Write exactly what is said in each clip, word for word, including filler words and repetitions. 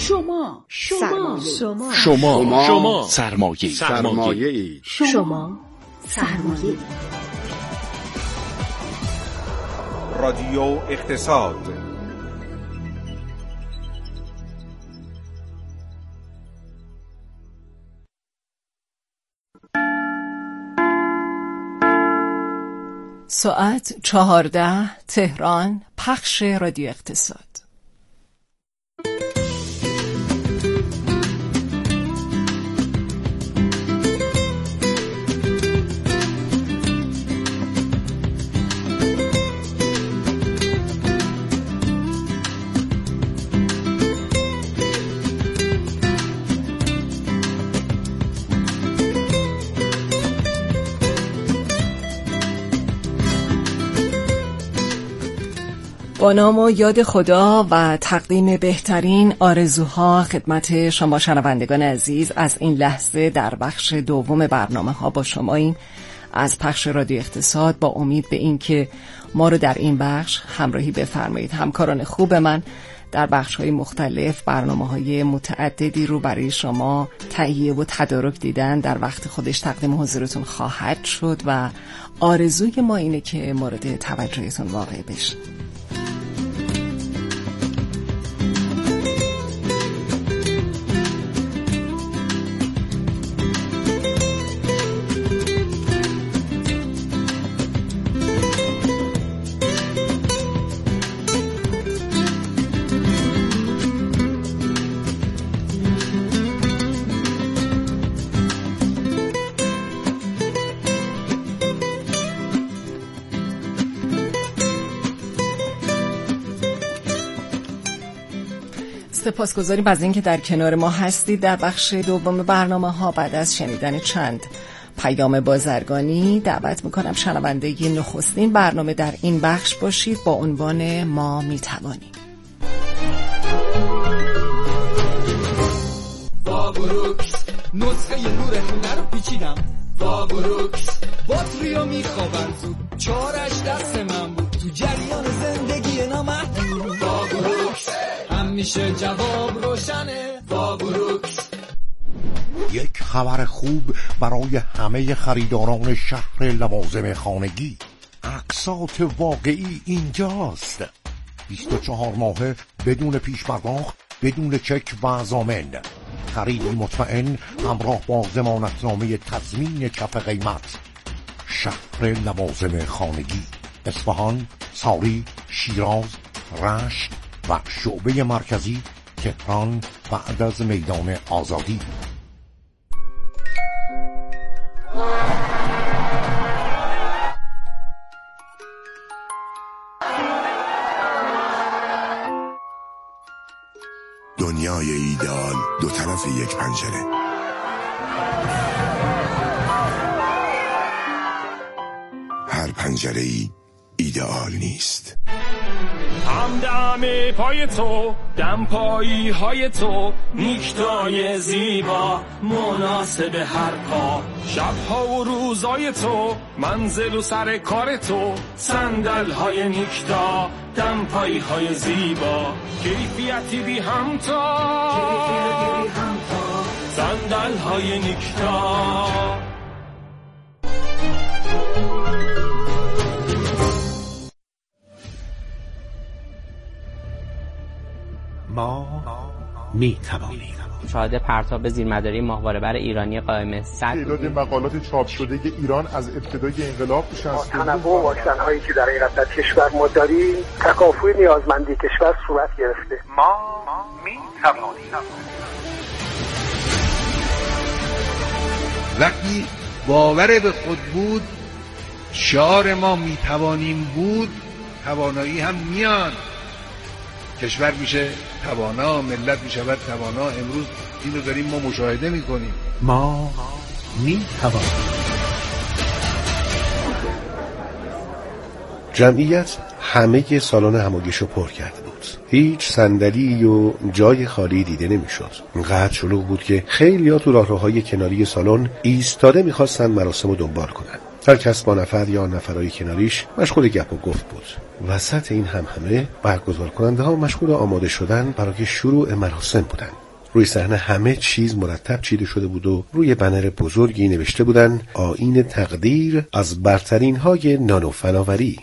شما شما شما شما شما سرمایه سرمایه شما سرمایه رادیو اقتصاد. ساعت چهارده تهران، پخش رادیو اقتصاد. با نام و یاد خدا و تقدیم بهترین آرزوها خدمت شما شنوندگان عزیز، از این لحظه در بخش دوم برنامه ها با شماییم از پخش رادیو اقتصاد، با امید به این که ما رو در این بخش همراهی بفرمایید. همکاران خوب من در بخش های مختلف برنامه های متعددی رو برای شما تهیه و تدارک دیدن، در وقت خودش تقدیم حضورتون خواهد شد و آرزوی ما اینه که مورد توجهتون واقع بشه. سپاسگزاریم از اینکه در کنار ما هستید در بخش دوم برنامه ها. بعد از شنیدن چند پیام بازرگانی دعوت میکنم شنونده نخستین برنامه در این بخش باشید با عنوان ما میتوانیم. با بروکس نسخه نور هنر رو پیچیدم، با بروکس باتریو میخوابم زود، چارش دست من بود تو جریان زندگی نامحدود. با بروکس همیشه جواب روشنه، با بروکس. یک خبر خوب برای همه خریداران شهر لوازم خانگی. اقساط واقعی اینجاست. بیست و چهار ماهه بدون پیش پرداخت، بدون چک و ضامن. خریدی مطمئن همراه با ضمانتنامه تضمین کف قیمت. شهر لوازم خانگی، اصفهان، ساری، شیراز، رشت و شعبه مرکزی تهران بعد از میدان آزادی. دنیای ایدئال دو طرف یک پنجره. هر پنجره ای ایدئال نیست. همدم پای تو، دم پایی های تو، نیکتای زیبا مناسب هر پا، شبها و روزای تو، منزل و سر کار تو، صندل های نیکتا، دم پایی های زیبا، کیفیتی بی همتا، صندل های نیکتا. ما می توانیم. شاهد پرتاب زیرمداری ماهواره‌بر ایرانی قائم صد تعداد مقالات چاپ شده ایران از ابتدای انقلاب شصت تنوع واکسن‌هایی که در این در کشور ما داریم، تکافؤ نیازمندی کشور صورت گرفته. ما می توانیم. وقتی باور به خود بود، شعار ما می توانیم بود، توانایی هم میان. کشور میشه توانا، ملت میشود توانا. امروز این رو داریم ما مشاهده میکنیم. ما میتوانیم. جمعیت همه سالن همایش رو پر کرده بود. هیچ صندلی و جای خالی دیده نمیشد. انقدر شلوغ بود که خیلی‌ها تو راهروهای کناری سالن ایستاده میخواستن مراسم رو دنبال کنن. هر کس با نفر یا نفرای کناریش مشغول گپ و گفت بود. وسط این همهمه برگزار کننده ها مشغول آماده شدن برای شروع مراسم بودند. روی صحنه همه چیز مرتب چیده شده بود و روی بنر بزرگی نوشته بودند آیین تقدیر از برترین های نانو فناوری.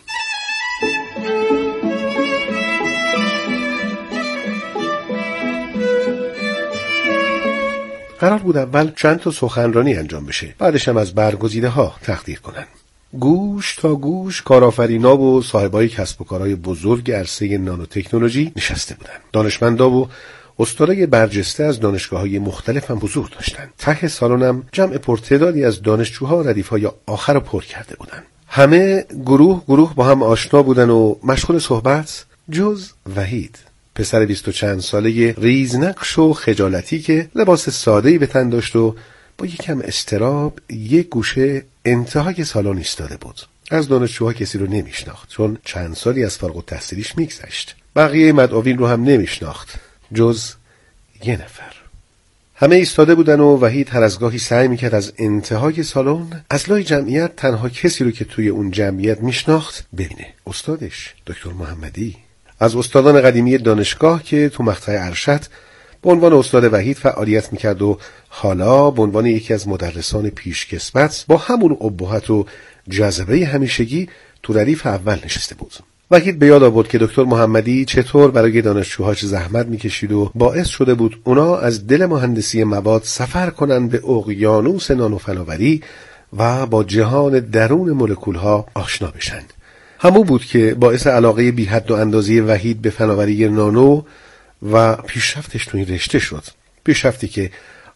قرار بود اول چند تا سخنرانی انجام بشه، بعدش هم از برگزیده ها تقدیر کنن. گوش تا گوش کارآفرینا و صاحبای کسب و کارهای بزرگ عرصه نانوتکنولوژی نشسته بودن. دانشمندا و استادای برجسته از دانشگاه‌های مختلف هم حضور داشتند. ته سالنم جمع پرتعدادی از دانشجوها ردیف‌های آخر رو پر کرده بودند. همه گروه گروه با هم آشنا بودن و مشغول صحبت، جز وحید، پسر بیست و چند ساله ریزنقش و خجالتی که لباس ساده‌ای به تن داشت و با یکم استراب یک گوشه انتهای سالن ایستاده بود. از دانشجوها کسی رو نمیشناخت چون چند سالی از فارغ التحصیلیش میگذشت. بقیه مدعوین رو هم نمیشناخت جز یه نفر. همه ایستاده بودن و وحید هر از گاهی سعی میکرد از انتهای سالن از لای جمعیت تنها کسی رو که توی اون جمعیت میشناخت ببینه. استادش دکتر محمدی، از استادان قدیمی دانشگاه که تو مقطع ارشد به عنوان استاد وحید فعالیت میکرد و حالا به عنوان یکی از مدرسان پیشکسوت با همون ابهت و جذبه همیشگی تو ردیف اول نشسته بود. وحید به یاد آورد که دکتر محمدی چطور برای دانشجوهاش زحمت میکشید و باعث شده بود اونا از دل مهندسی مواد سفر کنن به اقیانوس نانوفناوری و با جهان درون مولکول‌ها آشنا بشن. همون بود که باعث علاقه بی حد و اندازه وحید به فناوری نانو و پیشرفتش تو این رشته شد. پیشرفتی که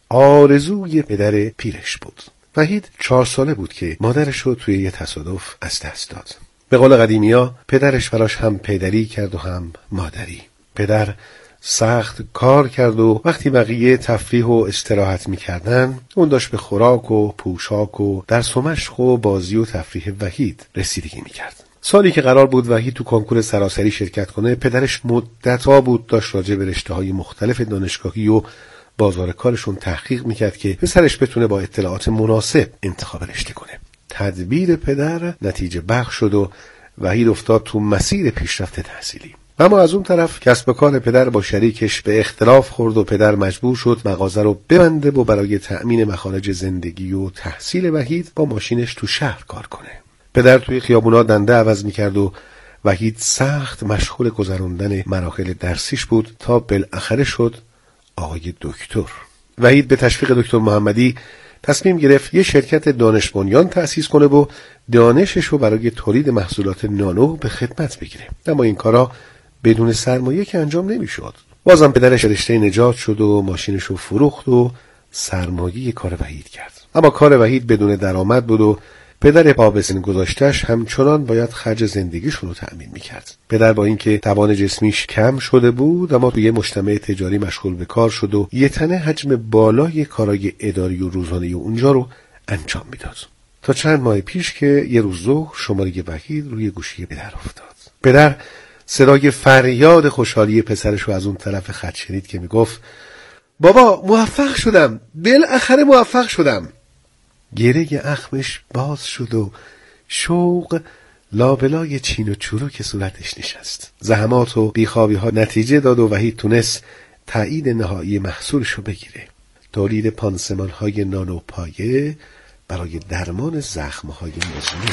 آرزوی پدر پیرش بود. وحید چهار ساله بود که مادرش رو توی یه تصادف از دست داد. به قول قدیمیا پدرش براش هم پدری کرد و هم مادری. پدر سخت کار کرد و وقتی بقیه تفریح و استراحت میکردن اون داشت به خوراک و پوشاک و درس و مشق و بازی و تفریح وحید رسیدگی میکرد. سالی که قرار بود وحید تو کنکور سراسری شرکت کنه، پدرش مدت‌ها بود داشت راجع به رشته‌های مختلف دانشگاهی و بازار کارشون تحقیق میکرد که پسرش بتونه با اطلاعات مناسب انتخاب رشته کنه. تدبیر پدر نتیجه بخش شد و وحید افتاد تو مسیر پیشرفت تحصیلی. اما از اون طرف کسب و کار پدر با شریکش به اختلاف خورد و پدر مجبور شد مغازه رو ببنده و برای تأمین مخارج زندگی و تحصیل وحید با ماشینش تو شهر کار کنه. پدر توی خیابونا دنده عوض میکرد و وحید سخت مشغول گذراندن مراحل درسیش بود تا بالاخره شد آقای دکتر. وحید به تشویق دکتر محمدی تصمیم گرفت یه شرکت دانش بنیان تأسیس کنه و دانشش رو برای تولید محصولات نانو به خدمت بگیره. اما این کارا بدون سرمایه که انجام نمیشد. بازم پدرش رشته نجات شد و ماشینش رو فروخت و سرمایه کار وحید کرد. اما کار وحید بدون درآمد بود و پدر پا به سن گذاشته‌اش همچنان باید خرج زندگیشون رو تأمین میکرد. پدر با اینکه توان جسمیش کم شده بود اما توی مجتمع تجاری مشغول به کار شد و یه تنه حجم بالای کارای اداری و روزانه اونجا رو انجام میداد. تا چند ماه پیش که یه روز ظهر شماره وحید روی گوشی پدر افتاد. پدر صدای فریاد خوشحالی پسرش رو از اون طرف خط شنید که میگفت بابا موفق شدم، بالاخره موفق شدم. گره اخمش باز شد و شوق لابلای چین و چروک صورتش نشست. زحمات و بیخوابی ها نتیجه داد و وحید تونست تایید نهایی محصولش رو بگیره. تولید پانسمان های نانو پایه برای درمان زخم های مزمن.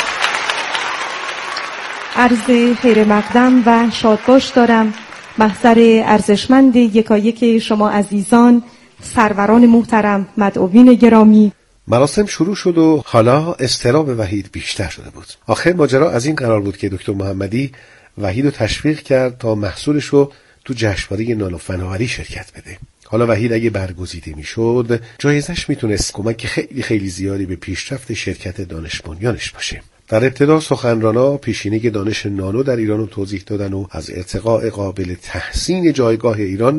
عرض خیر مقدم و شادباش دارم محضر ارزشمند یکایک شما عزیزان، سروران محترم، مدعوین گرامی. مراسم شروع شد و حالا اضطراب وحید بیشتر شده بود. آخر ماجرا از این قرار بود که دکتر محمدی وحید رو تشویق کرد تا محصولش رو تو جشنواره نانوفناوری شرکت بده. حالا وحید اگه برگزیده میشد جایزش میتونست کمک خیلی خیلی زیادی به پیشرفت شرکت دانش بنیانش باشه. در ابتدا سخنرانا پیشینه دانش نانو در ایران رو توضیح دادن و از ارتقاء قابل تحسین جایگاه ایران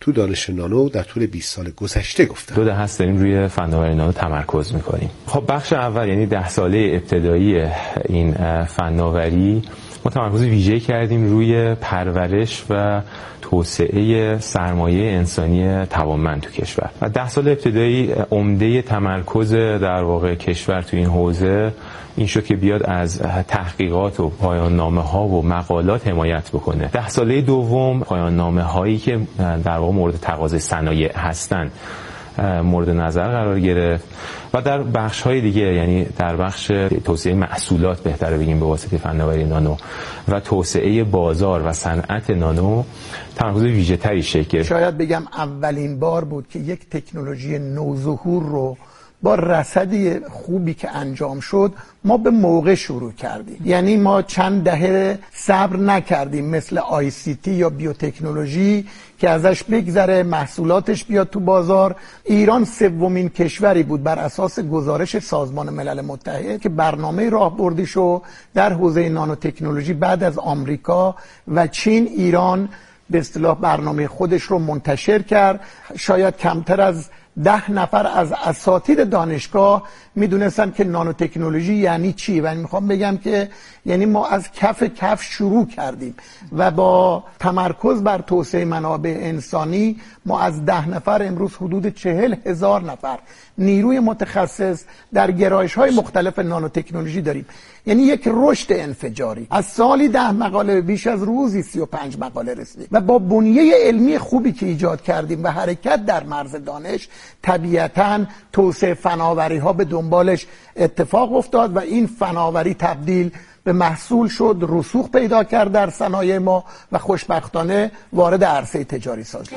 تو دانش نانو در طول بیست سال گذشته گفتن. دو دهه هست داریم روی فناوری نانو تمرکز میکنیم. خب بخش اول یعنی ده ساله ابتدایی این فناوری ما تمرکز ویژه‌ای کردیم روی پرورش و توسعه سرمایه انسانی توانمند تو کشور. و ده سال ابتدایی عمده تمرکز در واقع کشور تو این حوزه این شد که بیاد از تحقیقات و پایان نامه ها و مقالات حمایت بکنه. ده ساله دوم پایان نامه هایی که در واقع مورد تقاضای صنایع هستن مورد نظر قرار گرفت و در بخش های دیگه، یعنی در بخش توسعه محصولات بهتره بگیم به واسطه فناوری نانو و توسعه بازار و صنعت نانو تمرکز ویژه تری شکل گرفت. شاید بگم اولین بار بود که یک تکنولوژی نوظهور رو با رصد خوبی که انجام شد ما به موقع شروع کردیم. یعنی ما چند دهه صبر نکردیم مثل آی سی تی یا بیوتکنولوژی که ازش بگذره محصولاتش بیاد تو بازار. ایران سومین کشوری بود بر اساس گزارش سازمان ملل متحد که برنامه راهبردیشو در حوزه نانو تکنولوژی بعد از آمریکا و چین، ایران به اصطلاح برنامه خودش رو منتشر کرد. شاید کمتر از ده نفر از اساتید دانشگاه میدونستن که نانو تکنولوژی یعنی چی و میخوام بگم که یعنی ما از کف کف شروع کردیم و با تمرکز بر توسعه منابع انسانی ما از ده نفر امروز حدود چهل هزار نفر نیروی متخصص در گرایش های مختلف نانو تکنولوژی داریم. یعنی یک رشد انفجاری، از سالی ده مقاله بیش از روزی سی و پنج مقاله رسیدیم و با بنیه علمی خوبی که ایجاد کردیم و حرکت در مرز دانش طبیعتاً توسعه فناوری ها به دنبالش اتفاق افتاد و این فناوری تبدیل به محصول شد، رسوخ پیدا کرد در صنایع ما و خوشبختانه وارد عرصه تجاری سازی.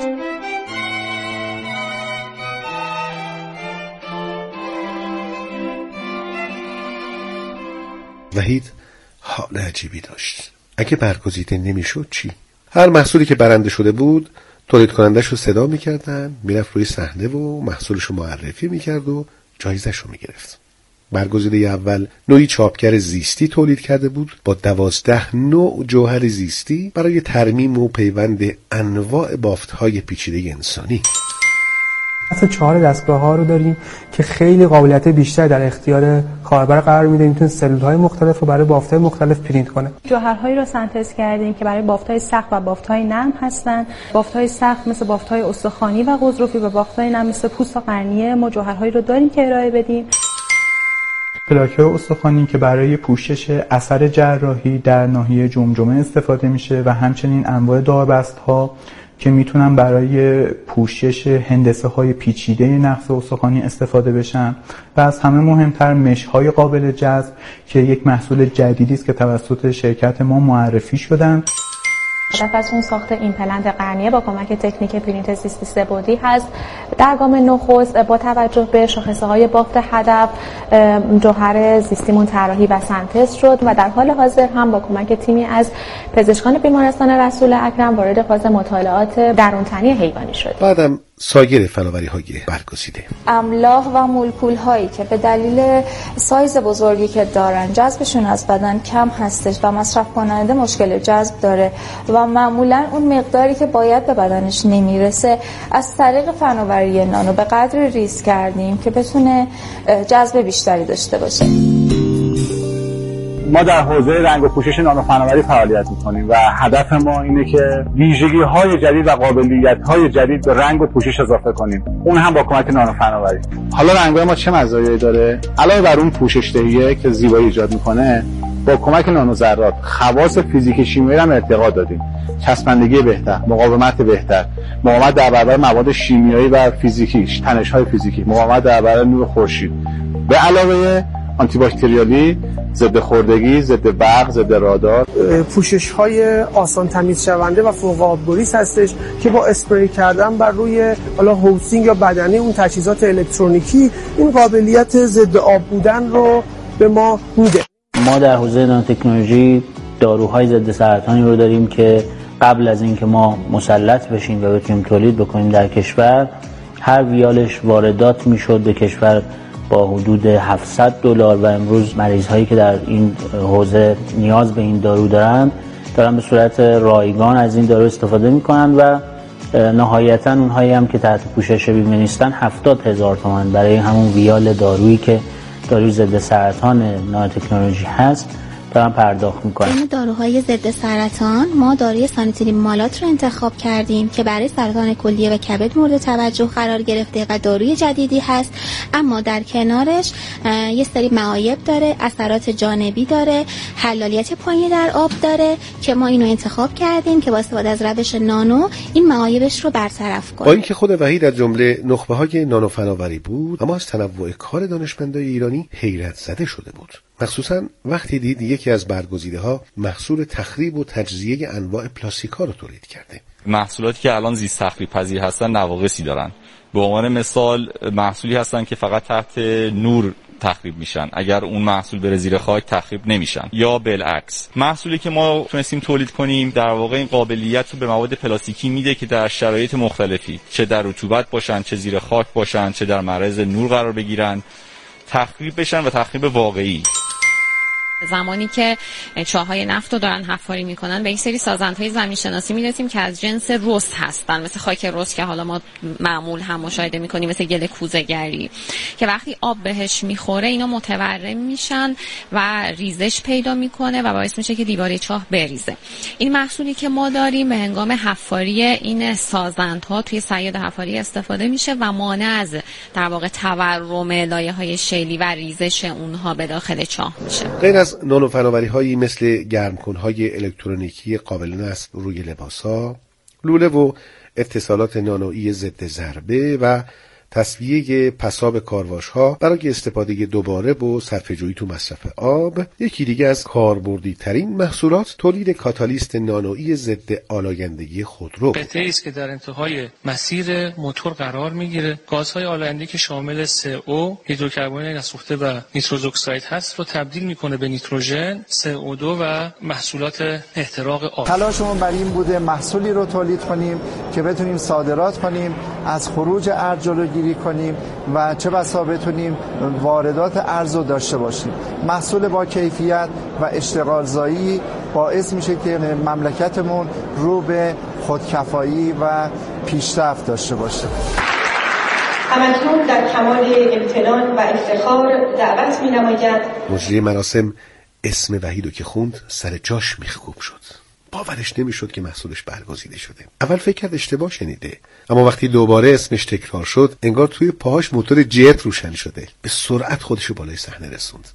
وحید حال عجیبی داشت. اگه برگزیده نمیشد چی؟ هر محصولی که برنده شده بود تولید کنندش رو صدا میکردن، میرفت روی صحنه و محصولش رو معرفی میکرد و جایزش رو میگرفت. برگزیده اول نوعی چاپگر زیستی تولید کرده بود با دوازده نوع جوهر زیستی برای ترمیم و پیوند انواع بافت‌های پیچیده انسانی. اصلا چهار دستگاه ها رو داریم که خیلی قابلیت بیشتر در اختیار کاربر قرار میده. میتونه سلول‌های مختلف رو برای بافت‌های مختلف پرینت کنه. جوهرهایی رو سنتز کردیم که برای بافت‌های سخت و بافت‌های نرم هستن. بافت‌های سخت مثل بافت‌های استخوانی و غضروفی و بافت‌های نرم مثل پوست و قرنیه. ما جوهرهایی رو داریم که ارائه بدیم. پلاک‌های استخوانی که برای پوشش اثر جراحی در ناحیه جمجمه استفاده میشه و همچنین انواع داربست‌ها که میتونن برای پوشش هندسه های پیچیده نقص استخوانی استفاده بشن و از همه مهمتر مش های قابل جذب که یک محصول جدیدی است که توسط شرکت ما معرفی شدن. هدف از اون ساخت ایمپلنت قرنیه با کمک تکنیک پرینت زیستی سه بعدی هست. در گام نخست با توجه به شاخصه های بافت هدف جوهر زیستیمون طراحی و سنتز شد و در حال حاضر هم با کمک تیمی از پزشکان بیمارستان رسول اکرم وارد فاز مطالعات درونتنی حیوانی شد. بعدم سایر فناوری های برگزیده، املاح و مولکول هایی که به دلیل سایز بزرگی که دارن جذبشون از بدن کم هستش و مصرف کننده مشکل جذب داره و معمولا اون مقداری که باید به بدنش نمیرسه، از طریق فناوری نانو به قدر ریز کردیم که بتونه جذب بیشتری داشته باشه. ما در حوزه رنگ و پوشش نانو فناوری فعالیت می‌کنیم و هدف ما اینه که ویژگی‌های جدید و قابلیت‌های جدید به رنگ و پوشش اضافه کنیم، اون هم با کمک نانو فناوری. حالا رنگ‌های ما چه مزایایی داره؟ علاوه بر اون پوشش دهیه که زیبایی ایجاد می‌کنه، با کمک نانو ذرات خواص فیزیک شیمیایی هم ارتقا دادیم. چسبندگی بهتر، مقاومت بهتر، مقاومت در برابر مواد شیمیایی و فیزیکی، تنش‌های فیزیکی، مقاومت در برابر نور خورشید. به علاوه آنتی باکتریالی، ضد خوردگی، ضد برق، ضد رادار. پوشش های آسان تمیز شونده و فوق آبگریز هستش که با اسپری کردن بر روی حالا هاوسینگ یا بدنه اون تجهیزات الکترونیکی این قابلیت ضد آب بودن رو به ما میده. ما در حوزه نانوتکنولوژی داروهای ضد سرطانی رو داریم که قبل از اینکه ما مسلط بشیم و بتونیم تولید بکنیم در کشور، هر ویالش واردات میشد به کشور با حدود هفتصد دلار و امروز مریض هایی که در این حوزه نیاز به این دارو دارن دارن به صورت رایگان از این دارو استفاده میکنن و نهایتا اونهایی هم که تحت پوشش بیمه نیستن هفتاد هزار تومان برای همون ویال دارویی که داروی ضد سرطان نانوتکنولوژی هست دارن پرداخت میکنن. بین داروهای ضد سرطان ما داروی سانیتیلین مالات رو انتخاب کردیم که برای سرطان کلیه و کبد مورد توجه قرار گرفته و داروی جدیدی هست، اما در کنارش یه سری معایب داره، اثرات جانبی داره، حلالیت پایین در آب داره که ما اینو انتخاب کردیم که با استفاده از روش نانو این معایبش رو برطرف کنیم. با اینکه خود وحید از جمله نخبه‌های نانو فناوری بود، اما از تنوع کار دانشمندان ایرانی حیرت زده شده بود. مخصوصا وقتی دید یکی از برگزیده‌ها محصول تخریب و تجزیه انواع پلاستیک‌ها رو تولید کرده. محصولاتی که الان زیست تخریب پذیر هستن نواقصی دارن. به عنوان مثال محصولی هستن که فقط تحت نور تخریب میشن، اگر اون محصول بره زیر خاک تخریب نمیشن، یا بالعکس. محصولی که ما تونستیم تولید کنیم در واقع این قابلیت رو به مواد پلاستیکی میده که در شرایط مختلفی، چه در رطوبت باشن، چه زیر خاک باشن، چه در معرض نور قرار بگیرن، تخریب بشن و تخریب واقعی. زمانی که چاهای نفت رو دارن حفاری میکنن به این سری سازندهای زمین شناسی میرسیم که از جنس رس هستن، مثل خاک رس که حالا ما معمول هم مشاهده میکنیم، مثل گل کوزه‌گری که وقتی آب بهش میخوره اینا متورم میشن و ریزش پیدا میکنه و باعث میشه که دیواره چاه بریزه. این محصولی که ما داریم به هنگام حفاری این سازندها توی صیاد حفاری استفاده میشه و مانع از در واقع تورم لایه‌های شیلی و ریزش اونها به داخل چاه میشه. غیر از نانو فناوری هایی مثل گرمکن‌های الکترونیکی قابل نصب روی لباسا، لوله و اتصالات نانویی ضد ضربه و تصفیه پساب کارواش ها برای استفاده دوباره و صرفه‌جویی تو مصرف آب، یکی دیگه از کاربردی ترین محصولات تولید کاتالیست نانویی ضد آلایندگی خودرو. قطعه‌ای است که در انتهای مسیر موتور قرار میگیره، گازهای آلاینده که شامل سه او، هیدروکربن نسوخته و نیتروژ اکساید هست رو تبدیل میکنه به نیتروژن، سه او دو و محصولات احتراق آب. تلاشمون بر این بوده محصولی رو تولید کنیم که بتونیم صادرات کنیم، از خروج ارز جلوگیری کنیم و چه بسا بتونیم واردات ارز رو داشته باشیم. محصول با کیفیت و اشتغالزایی باعث میشه که مملکتمون رو به خودکفایی و پیشرفت داشته باشه. همکنون در کمال امتنان و افتخار دعوت می نماید. مجری مراسم اسم وحیدو که خوند سر جاش میخکوب شد. باورش نمیشد که محصولش برگزیده شده. اول فکر کرد اشتباه شنیده، اما وقتی دوباره اسمش تکرار شد انگار توی پاهاش موتور جت روشن شده. به سرعت خودشو بالای صحنه رسوند.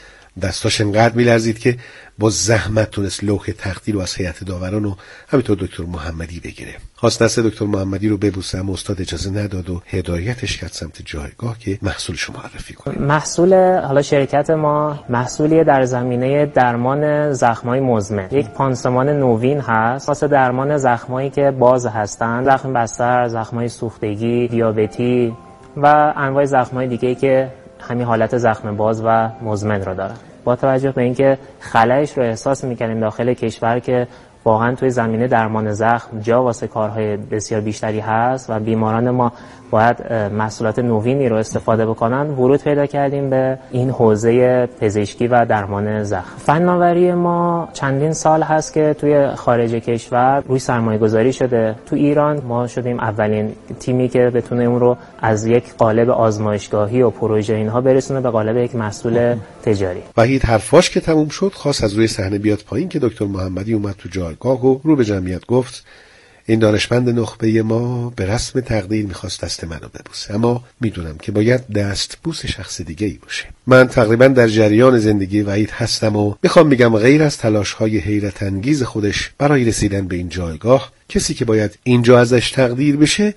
دستاش انقدر میلرزید که با زحمت تونست لوح تقدیر رو از هیئت داوران و همینطور دکتر محمدی بگیره. خواست دست دکتر محمدی رو ببوسه، اما استاد اجازه نداد و هدایتش کرد سمت جایگاه که محصولش رو معرفی کنه. محصول حالا شرکت ما محصولی در زمینه درمان زخم‌های مزمن. یک پانسمان نوین هست واسه درمان زخمایی که باز هستن، زخم بستر، زخم‌های سوختگی، دیابتی و انواع زخم‌های دیگه‌ای که همین حالت زخم باز و مزمن رو دارن. با توجه به اینکه خلأش رو احساس می‌کنیم داخل کشور که واقعا توی زمینه درمان زخم جا واسه کارهای بسیار بیشتری هست و بیماران ما باید محصولات نوینی رو استفاده بکنن، ورود پیدا کردیم به این حوزه پزشکی و درمان زخم. فناوری ما چندین سال هست که توی خارج کشور روی سرمایه گذاری شده. تو ایران ما شدیم اولین تیمی که بتونه اون رو از یک قالب آزمایشگاهی و پروژه اینها برسونه به قالب یک محصول تجاری. وحید حرفاش که تموم شد خواست از روی صحنه بیاد پایین که دکتر محمدی اومد تو جایگاه و رو به جمعیت گفت این دانشمند نخبه ما به رسم تقدیر میخواست دست منو ببوسه، اما میدونم که باید دست بوس شخص دیگه ای باشه. من تقریبا در جریان زندگی وحید هستم و میخوام بگم غیر از تلاش‌های حیرت انگیز خودش برای رسیدن به این جایگاه، کسی که باید اینجا ازش تقدیر بشه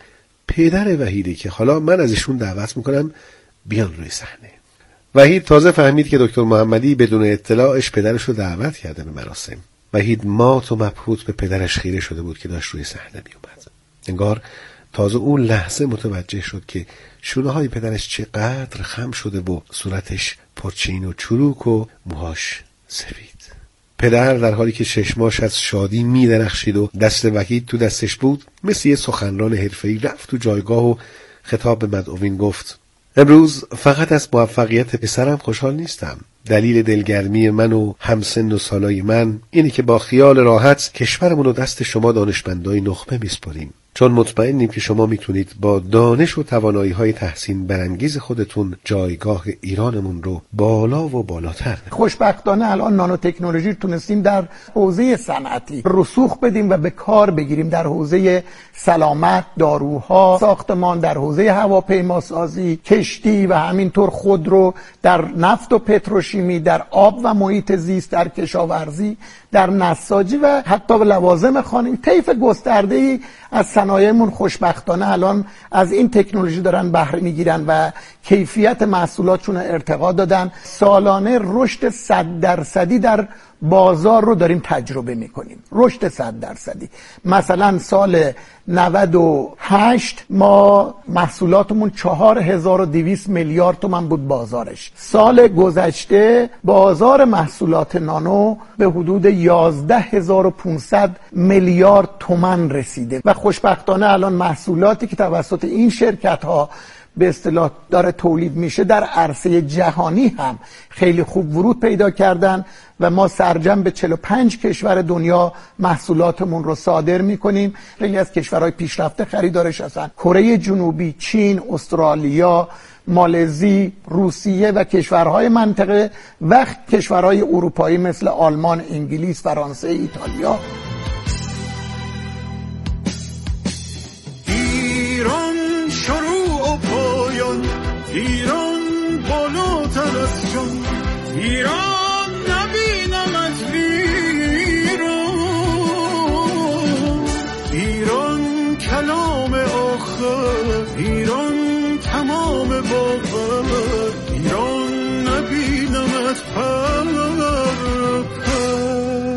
پدر وحیده که حالا من ازشون دعوت میکنم بیان روی صحنه. وحید تازه فهمید که دکتر محمدی بدون اطلاعش پدرش رو دعوت کرده به مراسم. وحید مات و مبهوت به پدرش خیره شده بود که داشت روی صحنه می اومد. انگار تازه اون لحظه متوجه شد که شونه های پدرش چقدر خم شده و صورتش پرچین و چروک و موهاش سفید. پدر در حالی که چشماش از شادی می درخشید و دست وحید تو دستش بود مثل یه سخنران حرفه‌ای رفت تو جایگاه و خطاب به مدعوین گفت امروز فقط از موفقیت پسرم خوشحال نیستم. دلیل دلگرمی من و همسن و سالای من اینه که با خیال راحت کشورمون رو دست شما دانشمندای نخبه میسپاریم. چون مطمئنیم که شما میتونید با دانش و توانایی‌های تحسین برانگیز خودتون جایگاه ایرانمون رو بالا و بالاتر ببرید. خوشبختانه الان نانو تکنولوژی تونستیم در حوزه صنعتی رسوخ بدیم و به کار بگیریم، در حوزه سلامت، داروها، ساختمان، در حوزه هواپیماسازی، کشتی و همینطور خودرو، در نفت و پتروشیمی، در آب و محیط زیست، در کشاورزی، در نساجی و حتی لوازم خانگی. طیف گسترده‌ای از صنایعمون خوشبختانه الان از این تکنولوژی دارن بهره میگیرن و کیفیت محصولاتشون ارتقا دادن. سالانه رشد صد درصدی در بازار رو داریم تجربه میکنیم، رشد صد درصدی. مثلا سال نود و هشت ما محصولاتمون چهار هزار و دویست میلیارد تومان بود بازارش. سال گذشته بازار محصولات نانو به حدود یازده هزار و پانصد میلیارد تومان رسیده و خوشبختانه الان محصولاتی که توسط این شرکت ها به اصطلاح داره تولید میشه در عرصه جهانی هم خیلی خوب ورود پیدا کردن و ما سرجم به چهل و پنج کشور دنیا محصولاتمون رو صادر میکنیم. خیلی از کشورهای پیشرفته خریدارش هستن: کره جنوبی، چین، استرالیا، مالزی، روسیه و کشورهای منطقه و کشورهای اروپایی مثل آلمان، انگلیس، فرانسه، ایتالیا. ایران شروع و پایان، ایران بالاتر از جان، ایران نبینمت ویران، ایران کلام آخر، ایران تمام باور، ایران نبینمت پر پر.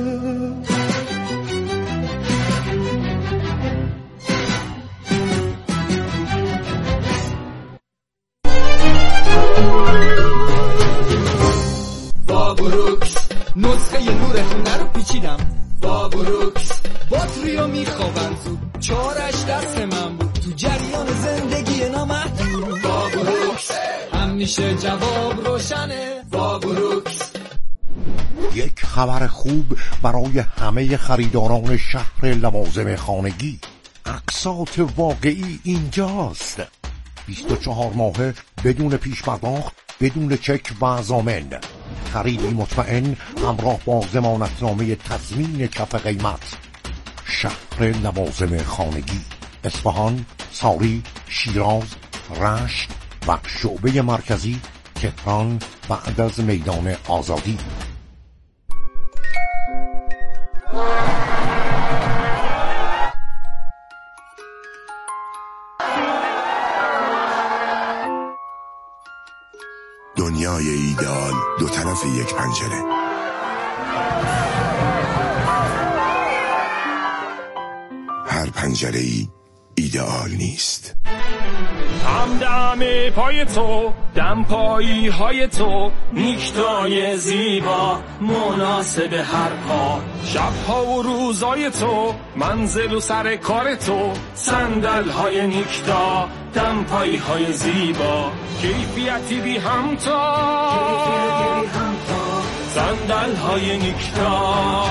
با بروکس نسخه نور خونه رو پیچیدم، با بروکس باتری رو میخوابم زود، چارش دست من بود تو جریان زندگی نامحدود. با بروکس همیشه جواب روشنه، با بروکس. یک خبر خوب برای همه خریداران شهر لوازم خانگی. اقساط واقعی اینجاست. بیست و چهار ماهه بدون پیش پرداخت، بدون چک و ضامن. خریدی مطمئن همراه با ضمانتنامه تضمین کف قیمت. شهر لوازم خانگی، اصفهان، ساری، شیراز، رشت و شعبه مرکزی تهران بعد از میدان آزادی. دنیای ایدئال دو طرف یک پنجره. هر پنجره ای ایدئال نیست. همدم پای تو، دم پایی های تو، نیکتای زیبا مناسب هر پا، شبها و روزای تو، منزل و سر کار تو، صندل های نیکتا، دم پایی های زیبا، کیفیتی بی همتا، صندل های نیکتا.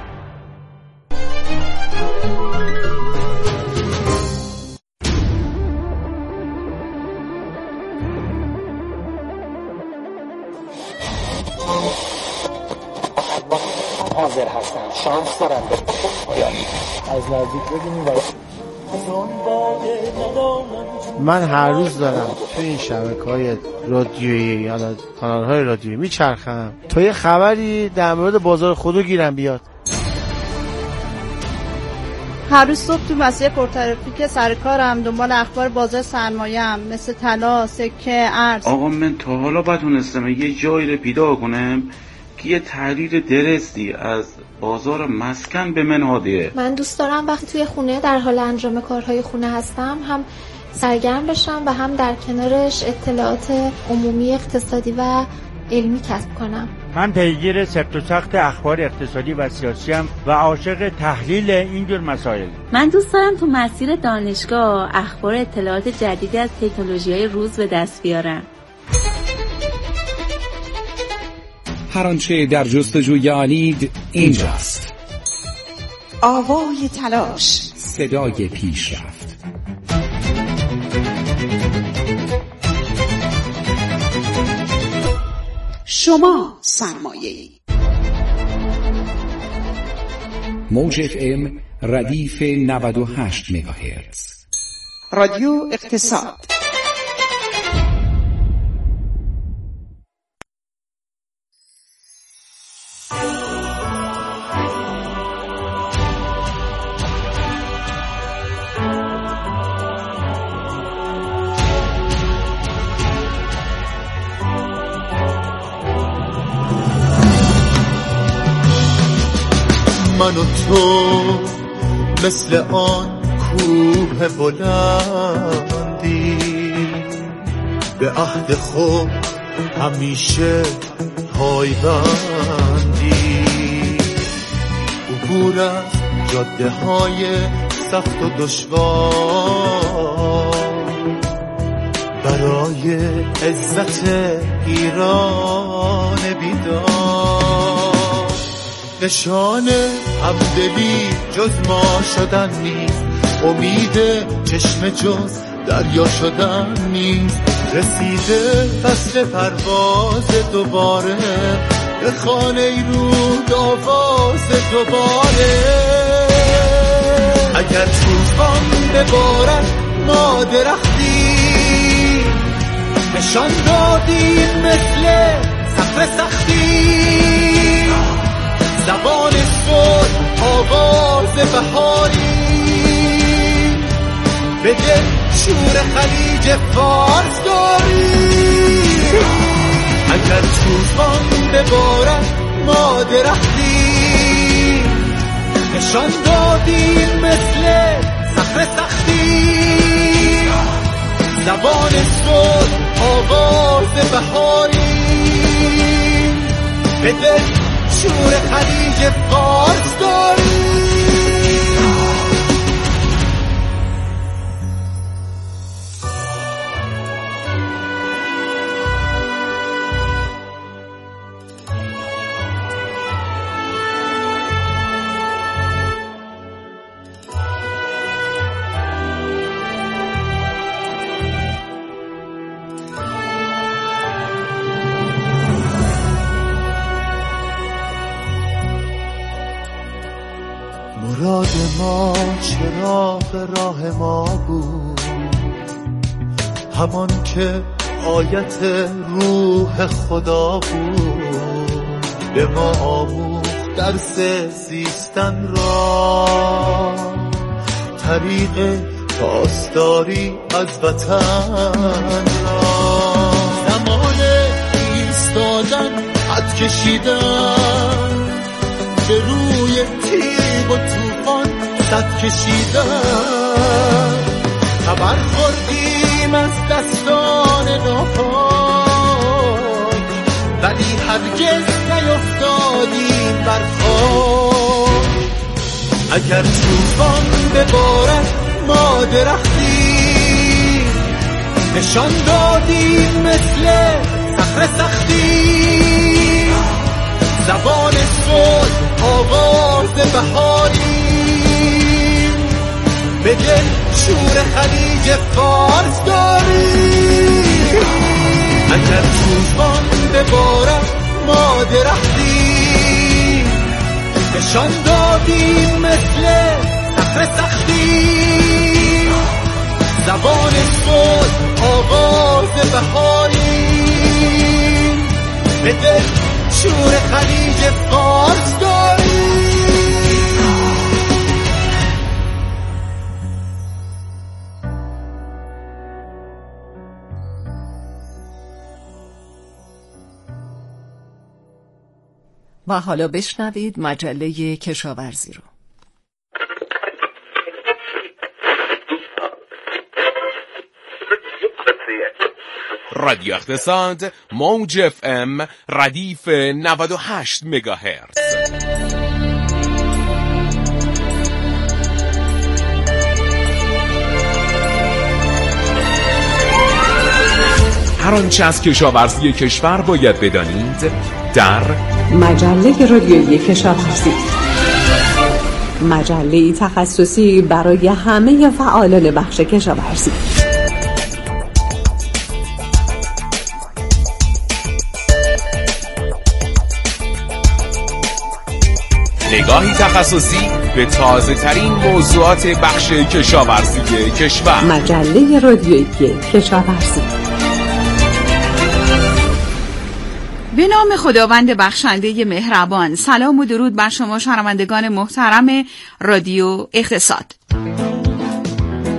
حاضر هستم، شانس دارم از نزدیک ببینیم. من هر روز دارم تو این شبکه‌های رادیویی یا کانال‌های رادیویی میچرخم تا یه خبری در مورد بازار خودرو گیرم بیاد. هر روز صبح تو مسیر پرترافیک سر کارم دنبال اخبار بازار سرمایه‌ام مثل طلا، سکه، ارز. آقا من تا حالا بتونستم یه جایی رو پیدا کنم که یه تحلیل درستی از بازار مسکن به من هادیه. من دوست دارم وقتی توی خونه در حال انجام کارهای خونه هستم هم سرگرم بشم و هم در کنارش اطلاعات عمومی اقتصادی و علمی کسب کنم. من پیگیر سفت و سخت اخبار اقتصادی و سیاسی ام و عاشق تحلیل اینجور مسائل. من دوست دارم تو مسیر دانشگاه اخبار اطلاعات جدیدی از تکنولوژی‌های روز به دست بیارم. هر آنچه در جستجوی آنید اینجاست. آوای تلاش، ابتدای پیشرفت. شما سرمایه‌ای. موج اف ام ردیف نود و هشت مگاهرتز. رادیو اقتصاد. من و تو مثل آن کوه بلندی به عهد خود همیشه پایبندی، عبور از جاده های سخت و دشوار برای عزت ایران بیدار. نشان همدلی جز ما شدن نیست، امید چشم جز دریا شدن نیست. رسیده فصل پرواز دوباره، به خانه رود آواز دوباره. اگر طوفان ببارد ما درختی، نشان دادیم مثل صخره سختی. زبان صلح آواز بهاری، به دل شور خلیج فارس داری. اگر طوفان ببارد ما درختی، نشان دادیم مثل صخره سختی. زبان صلح آواز بهاری، به دل شور خلیج فارس داری. مراد ما چراغ راه ما بود، همان که آیت روح خدا بود. به ما آموخت درس زیستن را، طریق پاسداری از وطن را. زمان ایستادن حد کشیدن، به روی تیغ و طوفان صد کشیدن. خبر خوردیم از دستان ناپاک، ولی هرگز نیفتادیم بر خاک. اگر طوفان ببارد ما درختی، نشان دادیم مثل صخره سختی. زبان صلح آواز بهاری، به دل شور خلیج فارس داری. اگر طوفان ببارد ما درختی، نشان دادیم مثل صخره سختی. زبان صلح آواز بهاری، به دل شور خلیج فارس داری. و حالا بشنوید مجله کشاورزی رو. رادیو اقتصاد، موج اف ام ردیف نود و هشت مگاهرتز. هر آنچه از کشاورزی کشور باید بدانید در مجله رادیویی کشاورزی. مجله تخصصی برای همه فعالان بخش کشاورزی. نگاهی تخصصی به تازه ترین موضوعات بخش کشاورزی کشور. مجله رادیویی کشاورزی. به نام خداوند بخشنده مهربان. سلام و درود بر شما شنوندگان محترم رادیو اقتصاد.